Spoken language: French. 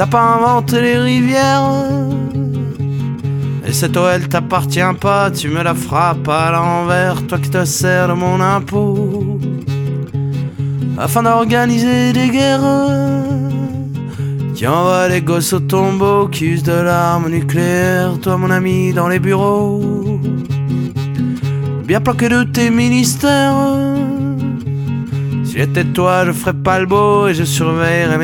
T'as pas inventé les rivières, et cette eau elle t'appartient pas. Tu me la frappes à l'envers, toi qui te sers de mon impôt afin d'organiser des guerres, qui envoie les gosses au tombeau, qui use de l'arme nucléaire. Toi mon ami dans les bureaux, bien planqué de tes ministères. Si j'étais toi je ferais pas le beau et je surveillerais mes